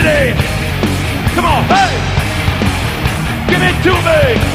City. Come on, hey! Give it to me!